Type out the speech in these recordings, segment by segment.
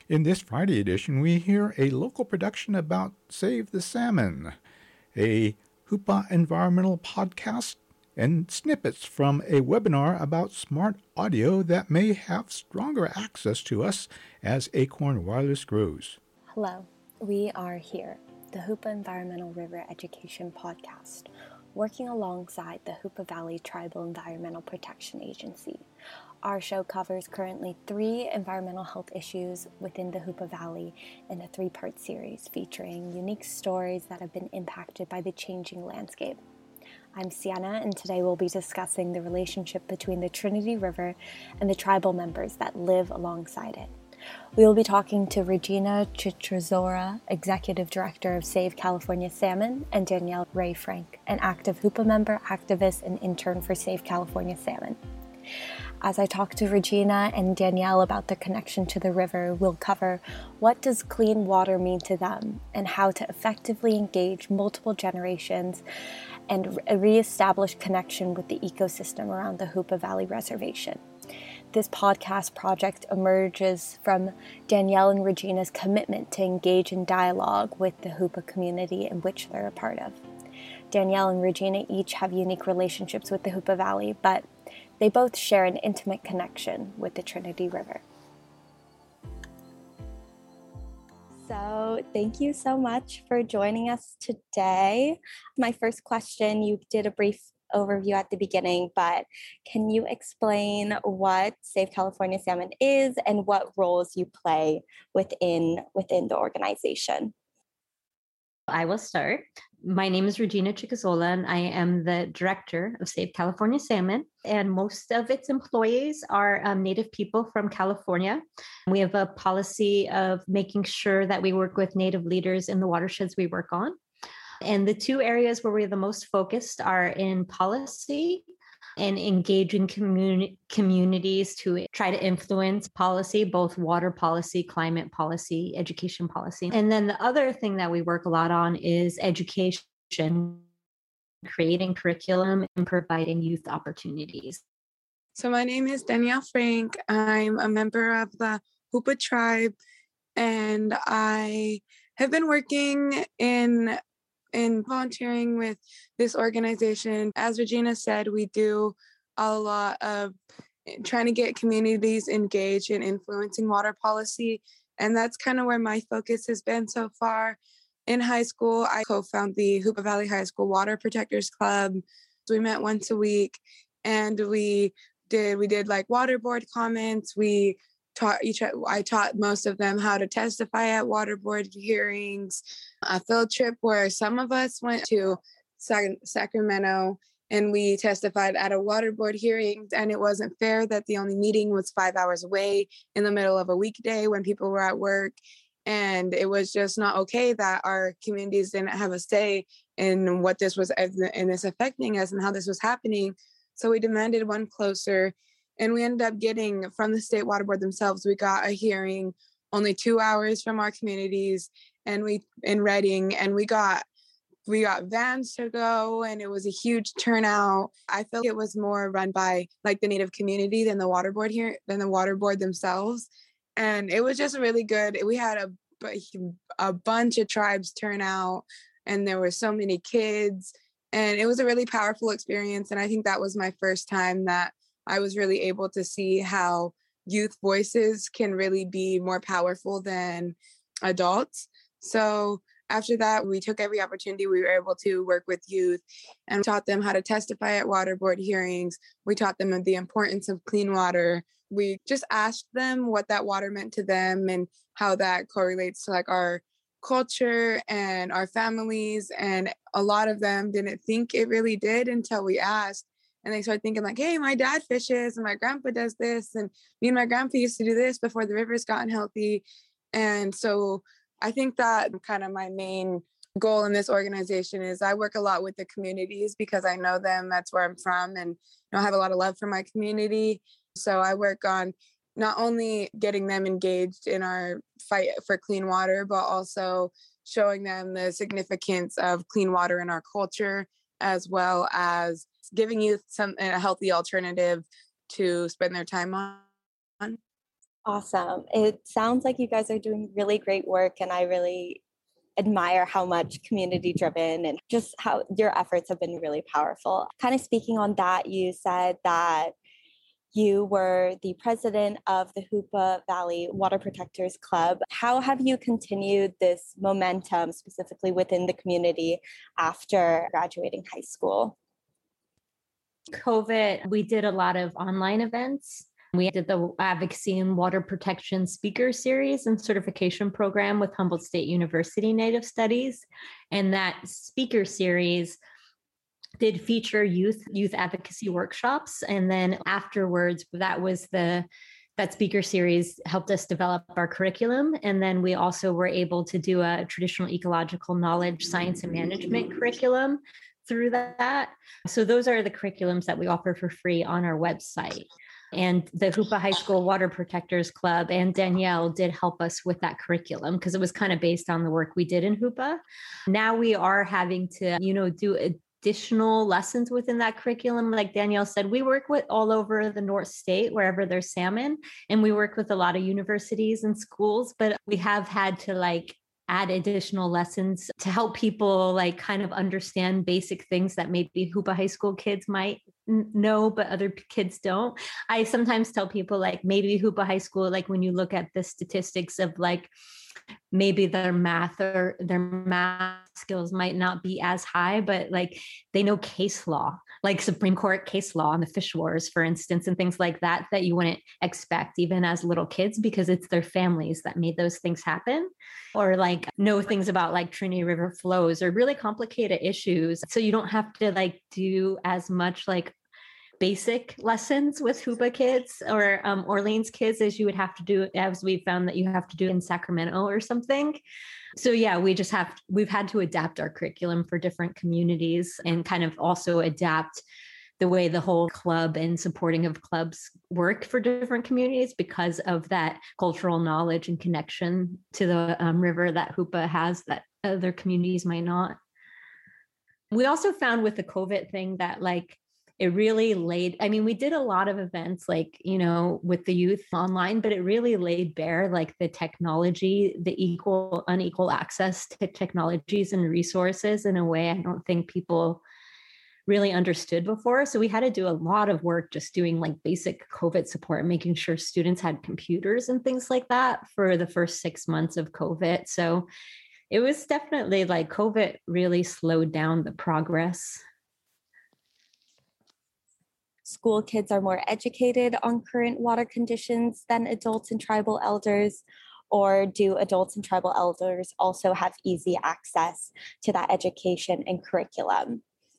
In this Friday edition, we hear a local production about Save the Salmon, a Hoopa environmental podcast, and snippets from a webinar about smart audio that may have stronger access to us as Acorn Wireless grows. Hello, we are here, the Hoopa Environmental River Education Podcast, working alongside the Hoopa Valley Tribal Environmental Protection Agency. Our show covers currently 3 environmental health issues within the Hoopa Valley in a 3-part series featuring unique stories that have been impacted by the changing landscape. I'm Sienna, and today we'll be discussing the relationship between the Trinity River and the tribal members that live alongside it. We will be talking to Regina Chitrozora, Executive Director of Save California Salmon, and Danielle Ray Frank, an active Hoopa member, activist, and intern for Save California Salmon. As I talk to Regina and Danielle about their connection to the river, we'll cover what does clean water mean to them and how to effectively engage multiple generations and reestablish connection with the ecosystem around the Hoopa Valley Reservation. This podcast project emerges from Danielle and Regina's commitment to engage in dialogue with the Hoopa community in which they're a part of. Danielle and Regina each have unique relationships with the Hoopa Valley, but they both share an intimate connection with the Trinity River. So thank you so much for joining us today. My first question, you did a brief overview at the beginning, but can you explain what Save California Salmon is and what roles you play within the organization? I will start. My name is Regina Chicazola, and I am the director of Save California Salmon, and most of its employees are Native people from California. We have a policy of making sure that we work with Native leaders in the watersheds we work on. And the 2 areas where we're the most focused are in policy and engaging communities to try to influence policy, both water policy, climate policy, education policy. And then the other thing that we work a lot on is education, creating curriculum and providing youth opportunities. So my name is Danielle Frank. I'm a member of the Hoopa tribe, and I have been working in volunteering with this organization. As Regina said, we do a lot of trying to get communities engaged in influencing water policy. And that's kind of where my focus has been so far. In high school, I co-founded the Hoopa Valley High School Water Protectors Club. So we met once a week, and we did like water board comments. I taught most of them how to testify at water board hearings, a field trip where some of us went to Sacramento and we testified at a water board hearing, and it wasn't fair that the only meeting was 5 hours away in the middle of a weekday when people were at work. And it was just not okay that our communities didn't have a say in what this was and this affecting us and how this was happening. So we demanded one closer. And we ended up getting from the state water board themselves, we got a hearing only 2 hours from our communities in Redding, and we got vans to go, and it was a huge turnout. I feel like it was more run by like the Native community than the water board themselves. And it was just really good. We had a bunch of tribes turn out, and there were so many kids, and it was a really powerful experience. And I think that was my first time that I was really able to see how youth voices can really be more powerful than adults. So after that, we took every opportunity we were able to work with youth and taught them how to testify at water board hearings. We taught them the importance of clean water. We just asked them what that water meant to them and how that correlates to like our culture and our families. And a lot of them didn't think it really did until we asked. And they started thinking like, hey, my dad fishes and my grandpa does this. And me and my grandpa used to do this before the river's gotten healthy. And so I think that kind of my main goal in this organization is I work a lot with the communities because I know them. That's where I'm from. And I have a lot of love for my community. So I work on not only getting them engaged in our fight for clean water, but also showing them the significance of clean water in our culture, as well as giving youth a healthy alternative to spend their time on. Awesome. It sounds like you guys are doing really great work, and I really admire how much community driven and just how your efforts have been really powerful. Kind of speaking on that, you said that you were the president of the Hoopa Valley Water Protectors Club. How have you continued this momentum specifically within the community after graduating high school? COVID, we did a lot of online events. We did the Advocacy and Water Protection Speaker Series and Certification Program with Humboldt State University Native Studies. And that speaker series did feature youth advocacy workshops. And then afterwards, that speaker series helped us develop our curriculum. And then we also were able to do a traditional ecological knowledge, science and management curriculum through that. So those are the curriculums that we offer for free on our website. And the Hoopa High School Water Protectors Club and Danielle did help us with that curriculum because it was kind of based on the work we did in Hoopa. Now we are having to, do additional lessons within that curriculum. Like Danielle said, we work with all over the North State, wherever there's salmon, and we work with a lot of universities and schools, but we have had to add additional lessons to help people kind of understand basic things that maybe Hoopa High School kids might know, but other kids don't. I sometimes tell people maybe Hoopa High School, when you look at the statistics of maybe their math skills might not be as high, but they know case law, Supreme Court case law on the fish wars, for instance, and things like that you wouldn't expect even as little kids because it's their families that made those things happen, or know things about Trinity River flows or really complicated issues. So you don't have to do as much basic lessons with Hoopa kids or Orleans kids as you would have to do, as we found that you have to do in Sacramento or something. So yeah, we've had to adapt our curriculum for different communities and kind of also adapt the way the whole club and supporting of clubs work for different communities because of that cultural knowledge and connection to the river that Hoopa has that other communities might not. We also found with the COVID thing that it really we did a lot of events with the youth online, but it really laid bare the technology, the unequal access to technologies and resources in a way I don't think people really understood before. So we had to do a lot of work just doing basic COVID support, making sure students had computers and things like that for the first 6 months of COVID. So it was definitely COVID really slowed down the progress. School kids are more educated on current water conditions than adults and tribal elders, or do adults and tribal elders also have easy access to that education and curriculum?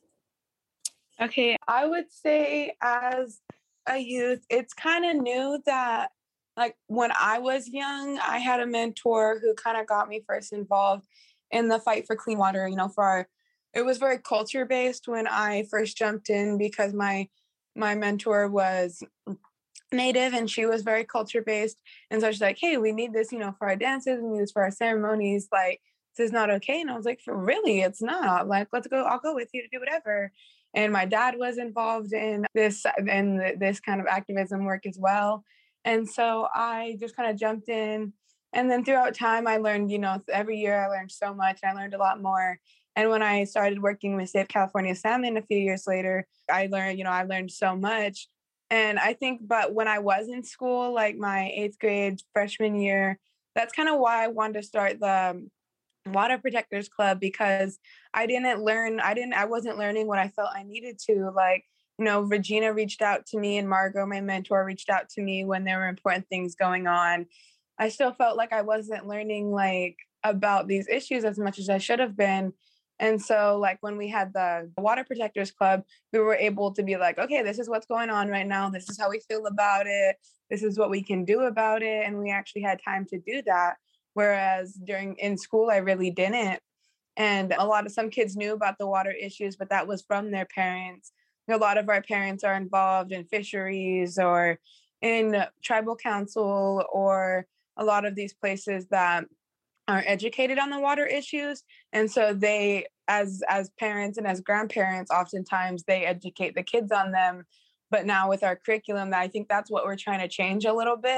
Okay, I would say as a youth, it's kind of new that when I was young, I had a mentor who kind of got me first involved in the fight for clean water, it was very culture based when I first jumped in because my mentor was Native and she was very culture based. And so she's like, hey, we need this, for our dances, we need this for our ceremonies. This is not okay. And I was like, for really, it's not. Let's go, I'll go with you to do whatever. And my dad was involved in this kind of activism work as well. And so I just kind of jumped in. And then throughout time, I learned, every year I learned so much. I learned a lot more. And when I started working with Save California Salmon a few years later, I learned so much. And I think, but when I was in school, my 8th grade freshman year, that's kind of why I wanted to start the Water Protectors Club, because I wasn't learning what I felt I needed to. Regina reached out to me and Margot, my mentor, reached out to me when there were important things going on. I still felt like I wasn't learning about these issues as much as I should have been. And so when we had the Water Protectors Club, we were able to be okay, this is what's going on right now. This is how we feel about it. This is what we can do about it. And we actually had time to do that. Whereas in school, I really didn't. And some kids knew about the water issues, but that was from their parents. A lot of our parents are involved in fisheries or in tribal council or a lot of these places that are educated on the water issues. And so they, as parents and as grandparents, oftentimes they educate the kids on them. But now with our curriculum, I think that's what we're trying to change a little bit,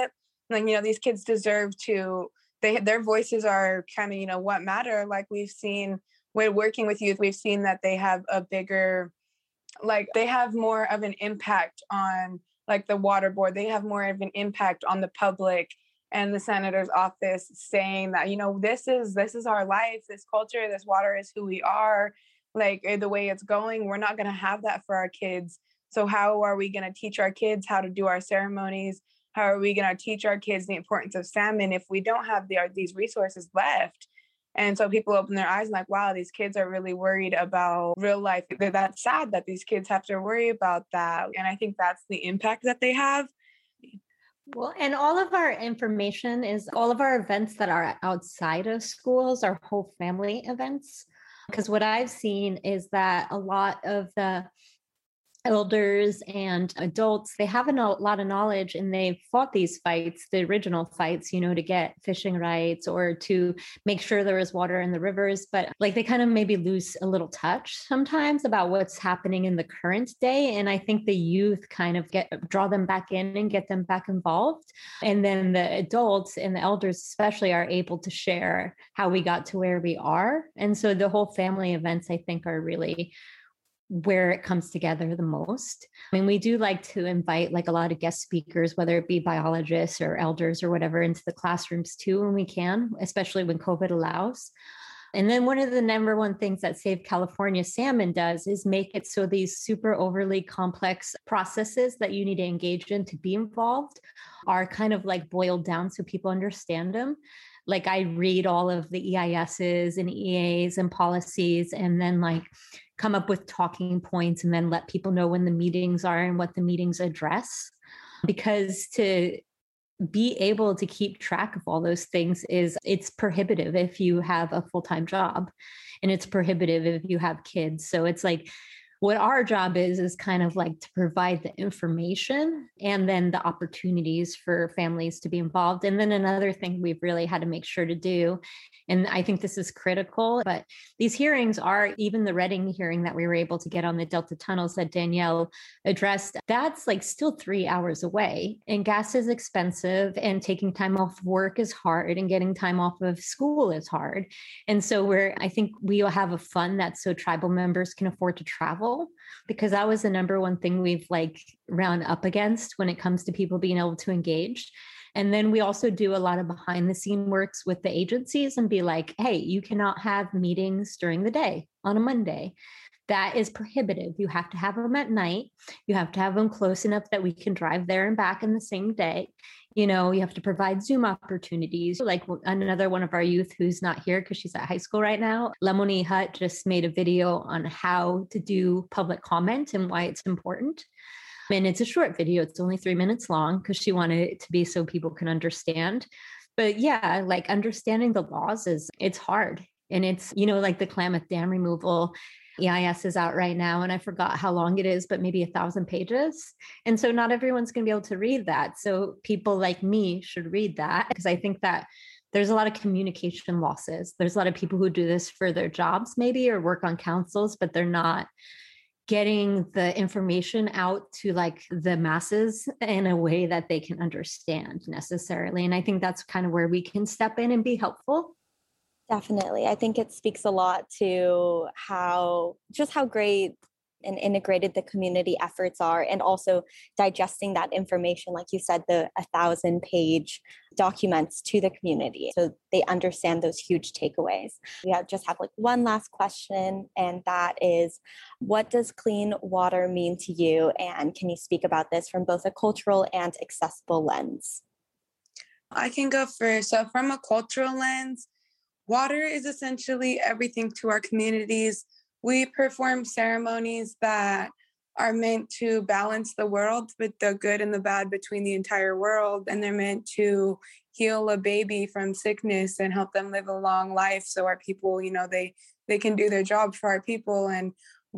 Like, these kids deserve to, their voices are kind of, what matter. Like we've seen when working with youth, we've seen that they have a bigger, like they have more of an impact on like the water board. They have more of an impact on the public and the senator's office, saying that, this is our life, this culture, this water is who we are. Like the way it's going, we're not going to have that for our kids. So how are we going to teach our kids how to do our ceremonies? How are we going to teach our kids the importance of salmon if we don't have these resources left? And so people open their eyes and like, wow, these kids are really worried about real life. That's sad that these kids have to worry about that. And I think that's the impact that they have. Well, and all of our information is all of our events that are outside of schools are whole family events. Because what I've seen is that a lot of the elders and adults, they have a lot of knowledge and they've fought these fights, the original fights, to get fishing rights or to make sure there is water in the rivers. But like they kind of maybe lose a little touch sometimes about what's happening in the current day. And I think the youth kind of draw them back in and get them back involved. And then the adults and the elders especially are able to share how we got to where we are. And so the whole family events, I think, are really where it comes together the most. I mean, we do like to invite like a lot of guest speakers, whether it be biologists or elders or whatever, into the classrooms too when we can, especially when COVID allows. And then one of the number one things that Save California Salmon does is make it so these super overly complex processes that you need to engage in to be involved are kind of like boiled down so people understand them. Like I read all of the EISs and EAs and policies and then like come up with talking points and then let people know when the meetings are and what the meetings address. Because to be able to keep track of all those things it's prohibitive if you have a full-time job, and it's prohibitive if you have kids. So it's like what our job is kind of like to provide the information and then the opportunities for families to be involved. And then another thing we've really had to make sure to do, and I think this is critical, but these hearings are, even the Redding hearing that we were able to get on the Delta tunnels that Danielle addressed, that's like still 3 hours away, and gas is expensive and taking time off work is hard and getting time off of school is hard. And so I think we'll have a fund that's so tribal members can afford to travel, because that was the number one thing we've like run up against when it comes to people being able to engage. And then we also do a lot of behind the scene works with the agencies and be like, hey, you cannot have meetings during the day on a Monday. That is prohibitive. You have to have them at night. You have to have them close enough that we can drive there and back in the same day. You have to provide Zoom opportunities. Like another one of our youth who's not here because she's at high school right now, Lemony Hutt, just made a video on how to do public comment and why it's important. And it's a short video. It's only 3 minutes long because she wanted it to be so people can understand. But yeah, like understanding the laws it's hard. And it's, like the Klamath Dam removal EIS is out right now, and I forgot how long it is, but maybe 1,000 pages. And so not everyone's going to be able to read that. So people like me should read that, because I think that there's a lot of communication losses. There's a lot of people who do this for their jobs maybe, or work on councils, but they're not getting the information out to like the masses in a way that they can understand necessarily. And I think that's kind of where we can step in and be helpful. Definitely. I think it speaks a lot to how great and integrated the community efforts are, and also digesting that information, like you said, the 1,000-page documents to the community so they understand those huge takeaways. We just have like one last question, and that is, what does clean water mean to you? And can you speak about this from both a cultural and accessible lens? I can go first. So from a cultural lens, water is essentially everything to our communities. We perform ceremonies that are meant to balance the world with the good and the bad between the entire world. And they're meant to heal a baby from sickness and help them live a long life. So our people, they can do their job for our people. And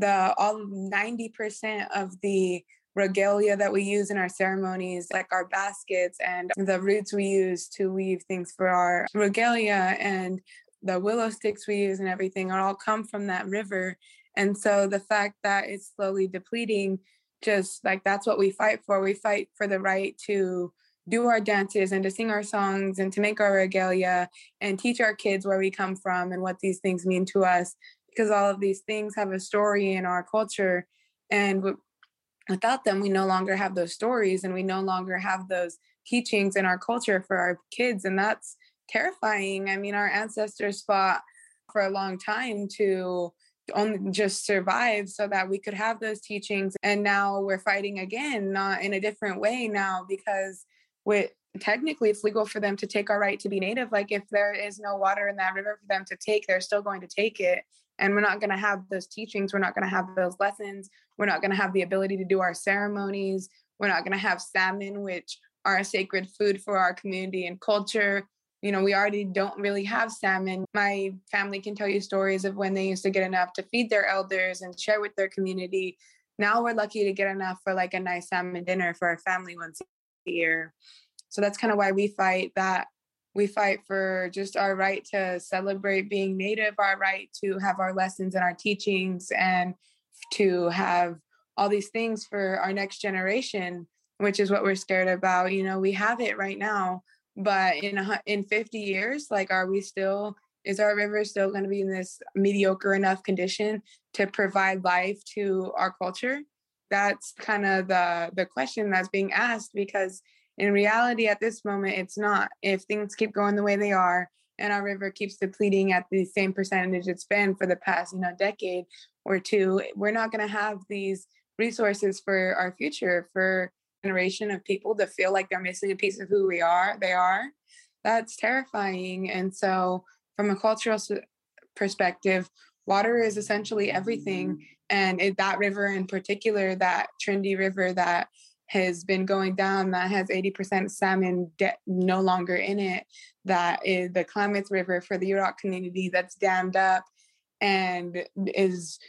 90% of the regalia that we use in our ceremonies, like our baskets and the roots we use to weave things for our regalia and the willow sticks we use and everything, all come from that river. And so the fact that it's slowly depleting, just like that's what we fight for. We fight for the right to do our dances and to sing our songs and to make our regalia and teach our kids where we come from and what these things mean to us, because all of these things have a story in our culture. And without them, we no longer have those stories and we no longer have those teachings in our culture for our kids. And that's terrifying. I mean, our ancestors fought for a long time to only just survive so that we could have those teachings. And now we're fighting again, not in a different way now, because technically it's legal for them to take our right to be native. Like if there is no water in that river for them to take, they're still going to take it. And we're not going to have those teachings. We're not going to have those lessons. We're not going to have the ability to do our ceremonies. We're not going to have salmon, which are a sacred food for our community and culture. You know, we already don't really have salmon. My family can tell you stories of when they used to get enough to feed their elders and share with their community. Now we're lucky to get enough for like a nice salmon dinner for our family once a year. So that's kind of why we fight that. We fight for just our right to celebrate being Native, our right to have our lessons and our teachings, and to have all these things for our next generation, which is what we're scared about. You know, we have it right now, but in 50 years, like, is our river still going to be in this mediocre enough condition to provide life to our culture? That's kind of the question that's being asked, because in reality, at this moment, it's not. If things keep going the way they are and our river keeps depleting at the same percentage it's been for the past, decade or two, we're not going to have these resources for our future, for a generation of people to feel like they're missing a piece of who they are. That's terrifying. And so from a cultural perspective, water is essentially everything. And that river in particular, that Trinity River that has been going down, that has 80% salmon no longer in it, that is the Klamath River for the Yurok community that's dammed up and is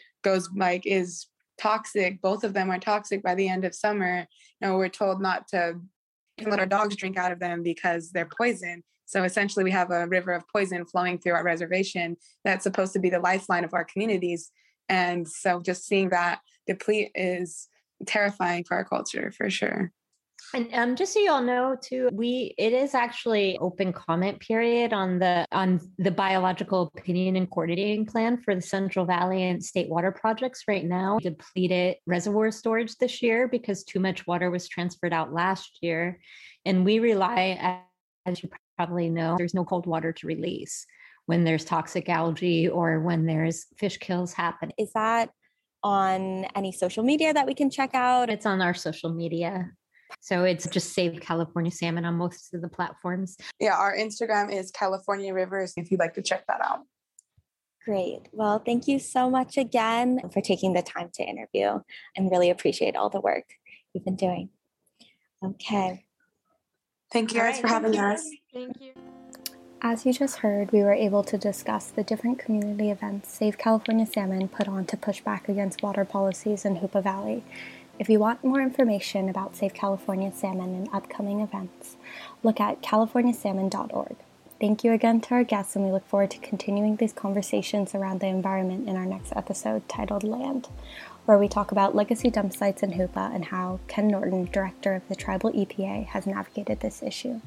toxic. Both of them are toxic by the end of summer. We're told not to even let our dogs drink out of them because they're poison. So essentially we have a river of poison flowing through our reservation that's supposed to be the lifeline of our communities. And so just seeing that deplete is terrifying for our culture, for sure. And just so you all know too, it is actually open comment period on the biological opinion and coordinating plan for the Central Valley and state water projects right now. Depleted reservoir storage this year because too much water was transferred out last year. And we rely, as you probably know, there's no cold water to release when there's toxic algae or when there's fish kills happen. Is that on any social media that we can check out? It's on our social media. So it's just Save California Salmon on most of the platforms. Yeah, our Instagram is California Rivers, if you'd like to check that out. Great. Well, thank you so much again for taking the time to interview, and really appreciate all the work you've been doing. Okay. Thank you guys for having us. Thank you. As you just heard, we were able to discuss the different community events Save California Salmon put on to push back against water policies in Hoopa Valley. If you want more information about Save California Salmon and upcoming events, look at californiasalmon.org. Thank you again to our guests, and we look forward to continuing these conversations around the environment in our next episode titled Land, where we talk about legacy dump sites in Hoopa and how Ken Norton, director of the Tribal EPA, has navigated this issue.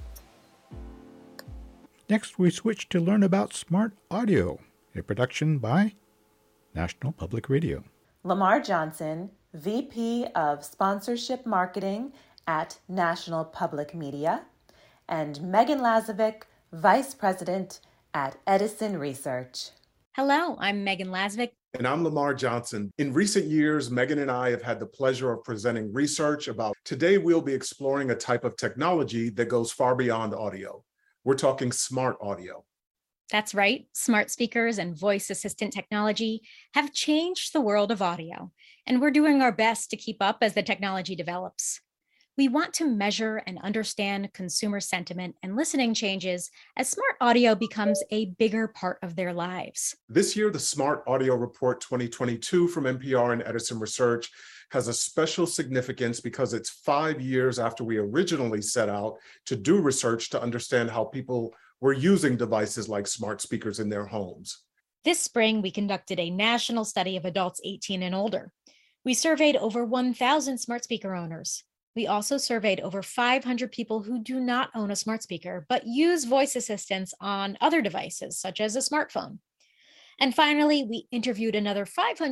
Next, we switch to learn about Smart Audio, a production by National Public Radio. Lamar Johnson, VP of Sponsorship Marketing at National Public Media, and Megan Lazovic, Vice President at Edison Research. Hello, I'm Megan Lazovic. And I'm Lamar Johnson. In recent years, Megan and I have had the pleasure of presenting research about. Today, we'll be exploring a type of technology that goes far beyond audio. We're talking smart audio. That's right. Smart speakers and voice assistant technology have changed the world of audio, and we're doing our best to keep up as the technology develops. We want to measure and understand consumer sentiment and listening changes as smart audio becomes a bigger part of their lives. This year, the Smart Audio Report 2022 from NPR and Edison Research has a special significance because it's 5 years after we originally set out to do research to understand how people were using devices like smart speakers in their homes. This spring, we conducted a national study of adults 18 and older. We surveyed over 1,000 smart speaker owners. We also surveyed over 500 people who do not own a smart speaker, but use voice assistants on other devices, such as a smartphone. And finally, we interviewed another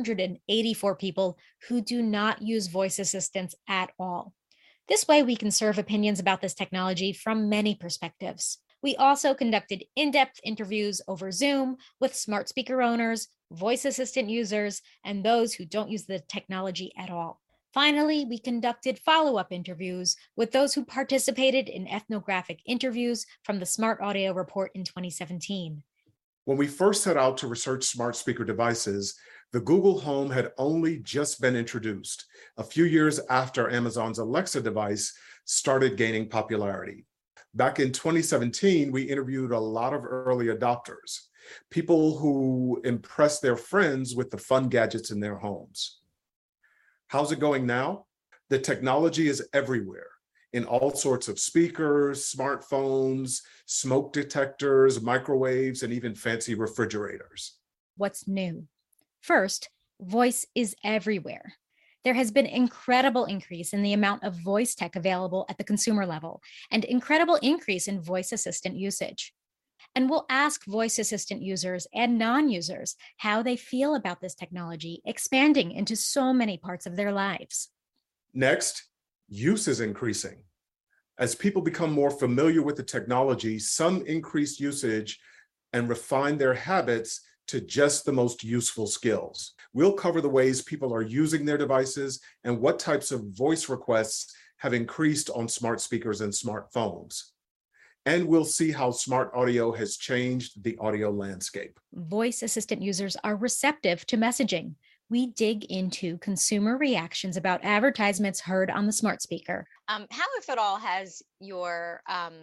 584 people who do not use voice assistants at all. This way, we can serve opinions about this technology from many perspectives. We also conducted in-depth interviews over Zoom with smart speaker owners, voice assistant users, and those who don't use the technology at all. Finally, we conducted follow-up interviews with those who participated in ethnographic interviews from the Smart Audio Report in 2017. When we first set out to research smart speaker devices, the Google Home had only just been introduced, a few years after Amazon's Alexa device started gaining popularity. Back in 2017, we interviewed a lot of early adopters, people who impressed their friends with the fun gadgets in their homes. How's it going now? The technology is everywhere, in all sorts of speakers, smartphones, smoke detectors, microwaves, and even fancy refrigerators. What's new? First, voice is everywhere. There has been incredible increase in the amount of voice tech available at the consumer level and incredible increase in voice assistant usage. And we'll ask voice assistant users and non-users how they feel about this technology expanding into so many parts of their lives. Next, use is increasing. As people become more familiar with the technology, some increase usage and refine their habits to just the most useful skills. We'll cover the ways people are using their devices and what types of voice requests have increased on smart speakers and smartphones. And we'll see how smart audio has changed the audio landscape. Voice assistant users are receptive to messaging. We dig into consumer reactions about advertisements heard on the smart speaker. How, if at all, has your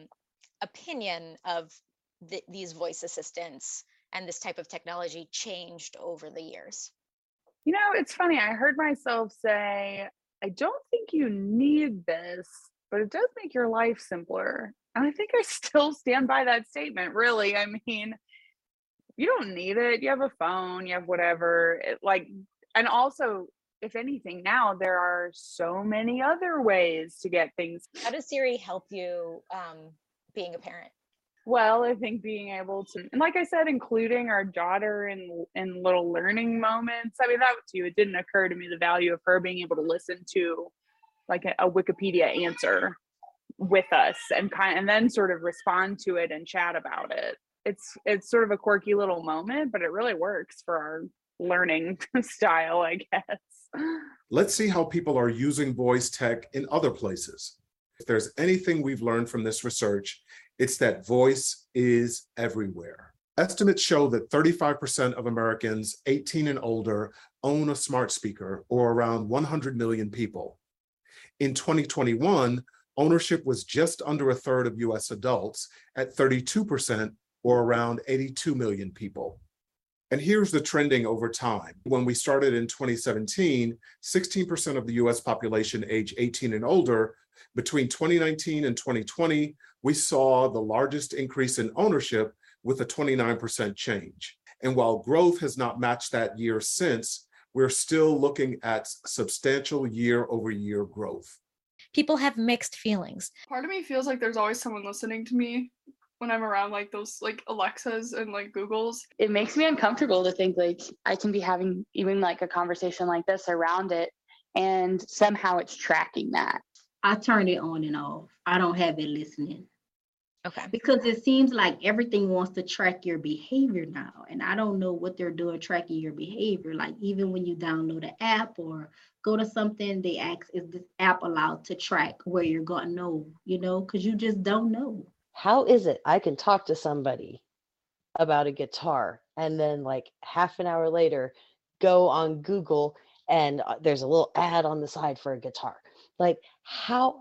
opinion of these voice assistants and this type of technology changed over the years? You know, it's funny. I heard myself say, I don't think you need this, but it does make your life simpler. And I think I still stand by that statement, really. I mean, you don't need it. You have a phone, you have whatever. And also, if anything, now there are so many other ways to get things. How does Siri help you being a parent? Well, I think being able to, and like I said, including our daughter in little learning moments. I mean, that too, it didn't occur to me the value of her being able to listen to like a Wikipedia answer with us and then sort of respond to it and chat about it. It's sort of a quirky little moment, but it really works for our learning style, I guess. Let's see how people are using voice tech in other places. If there's anything we've learned from this research, it's that voice is everywhere. Estimates show that 35% of Americans 18 and older own a smart speaker, or around 100 million people. In 2021, ownership was just under a third of US adults at 32%, or around 82 million people. And here's the trending over time. When we started in 2017, 16% of the US population age 18 and older. Between 2019 and 2020, we saw the largest increase in ownership with a 29% change. And while growth has not matched that year since, we're still looking at substantial year-over-year growth. People have mixed feelings. Part of me feels like there's always someone listening to me when I'm around like those like Alexas and like Googles. It makes me uncomfortable to think like I can be having even like a conversation like this around it and somehow it's tracking that. I turn it on and off. I don't have it listening. Okay. Because it seems like everything wants to track your behavior now. And I don't know what they're doing tracking your behavior. Like even when you download an app or go to something, they ask, is this app allowed to track where you're going? No, because you just don't know. How is it I can talk to somebody about a guitar and then like half an hour later go on Google and there's a little ad on the side for a guitar? Like how?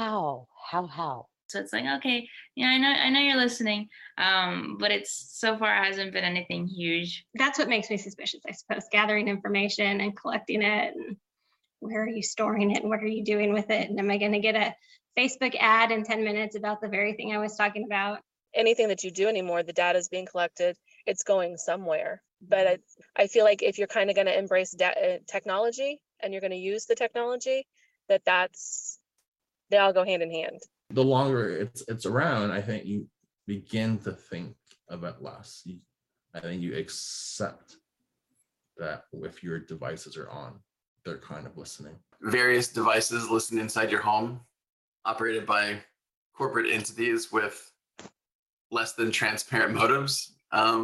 So it's like, okay, yeah, I know you're listening, but it's so far hasn't been anything huge. That's what makes me suspicious, I suppose, gathering information and collecting it. And where are you storing it? And what are you doing with it? And am I going to get a Facebook ad in 10 minutes about the very thing I was talking about? Anything that you do anymore, the data is being collected, it's going somewhere. But I feel like if you're kind of going to embrace technology and you're going to use the technology, that's they all go hand in hand. The longer it's around, I think you begin to think of it less. I think you accept that if your devices are on, they're kind of listening. Various devices listed inside your home, operated by corporate entities with less than transparent motives.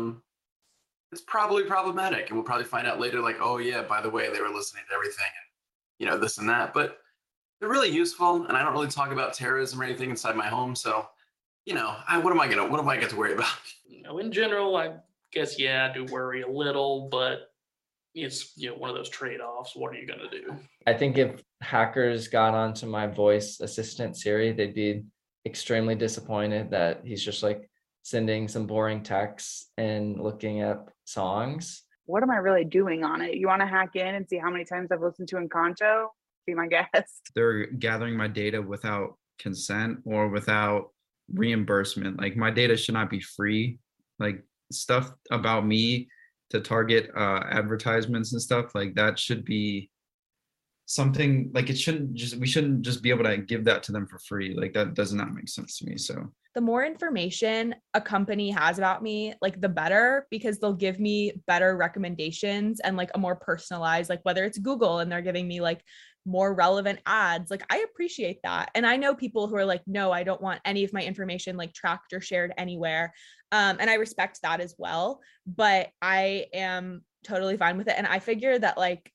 It's probably problematic, and we'll probably find out later, like, oh yeah, by the way, they were listening to everything, and this and that. But they're really useful, and I don't really talk about terrorism or anything inside my home, so what am I get to worry about? In general, I guess I do worry a little, but it's one of those trade-offs. What are you gonna do? I think if hackers got onto my voice assistant Siri, they'd be extremely disappointed that he's just like sending some boring texts and looking up songs. What am I really doing on it? You want to hack in and see how many times I've listened to Encanto? Be my guest. They're gathering my data without consent or without reimbursement. Like, my data should not be free. Like, stuff about me to target advertisements and stuff like that should be something like we shouldn't just be able to give that to them for free. Like, that does not make sense to me. So the more information a company has about me, like, the better, because they'll give me better recommendations and like a more personalized, like whether it's Google and they're giving me like more relevant ads. Like, I appreciate that. And I know people who are like, no, I don't want any of my information like tracked or shared anywhere. And I respect that as well, but I am totally fine with it. And I figure that like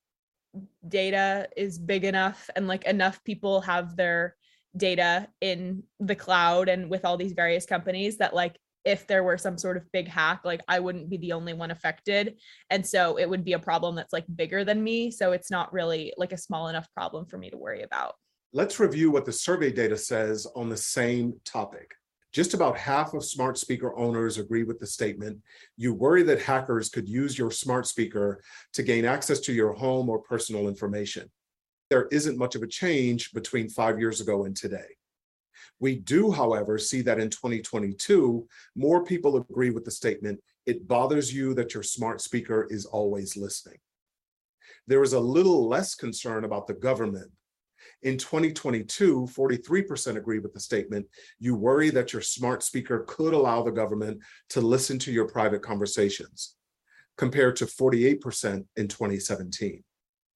data is big enough and like enough people have their data in the cloud and with all these various companies that like if there were some sort of big hack, like I wouldn't be the only one affected. And so it would be a problem that's like bigger than me. So it's not really like a small enough problem for me to worry about. Let's review what the survey data says on the same topic. Just about half of smart speaker owners agree with the statement. You worry that hackers could use your smart speaker to gain access to your home or personal information. There isn't much of a change between 5 years ago and today. We do, however, see that in 2022, more people agree with the statement, it bothers you that your smart speaker is always listening. There is a little less concern about the government. In 2022, 43% agree with the statement, you worry that your smart speaker could allow the government to listen to your private conversations, compared to 48% in 2017.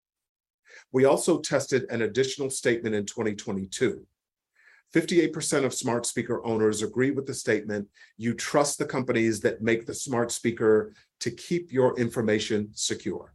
We also tested an additional statement in 2022. 58% of smart speaker owners agree with the statement, you trust the companies that make the smart speaker to keep your information secure.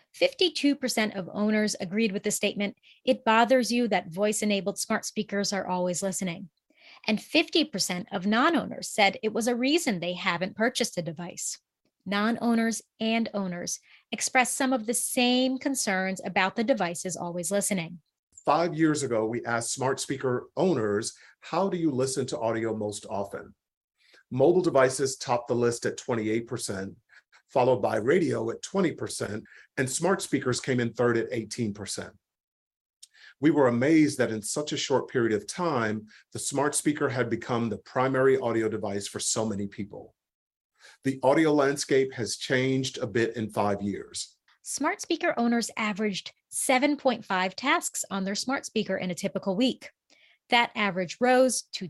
52% of owners agreed with the statement, it bothers you that voice-enabled smart speakers are always listening. And 50% of non-owners said it was a reason they haven't purchased a device. Non-owners and owners expressed some of the same concerns about the devices always listening. 5 years ago, we asked smart speaker owners, how do you listen to audio most often? Mobile devices topped the list at 28%, followed by radio at 20%, and smart speakers came in third at 18%. We were amazed that in such a short period of time, the smart speaker had become the primary audio device for so many people. The audio landscape has changed a bit in 5 years. Smart speaker owners averaged 7.5 tasks on their smart speaker in a typical week. That average rose to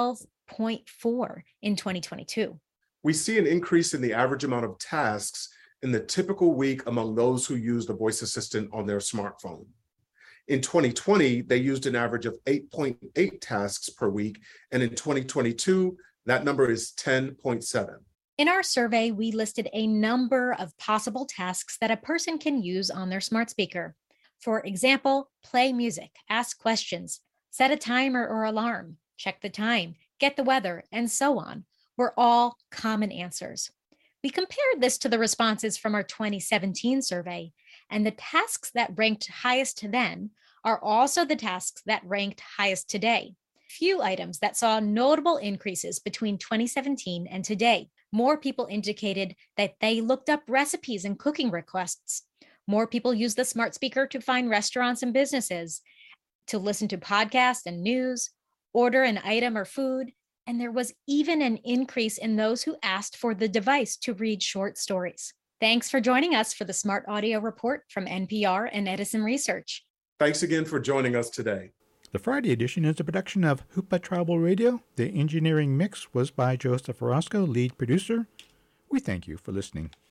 12.4 in 2022. We see an increase in the average amount of tasks in the typical week among those who use the voice assistant on their smartphone. In 2020, they used an average of 8.8 tasks per week, and in 2022, that number is 10.7. In our survey, we listed a number of possible tasks that a person can use on their smart speaker. For example, play music, ask questions, set a timer or alarm, check the time, get the weather, and so on, were all common answers. We compared this to the responses from our 2017 survey, and the tasks that ranked highest then are also the tasks that ranked highest today. Few items that saw notable increases between 2017 and today. More people indicated that they looked up recipes and cooking requests. More people used the smart speaker to find restaurants and businesses, to listen to podcasts and news, order an item or food, and there was even an increase in those who asked for the device to read short stories. Thanks for joining us for the Smart Audio Report from NPR and Edison Research. Thanks again for joining us today. The Friday edition is a production of Hoopa Tribal Radio. The engineering mix was by Joseph Orozco, lead producer. We thank you for listening.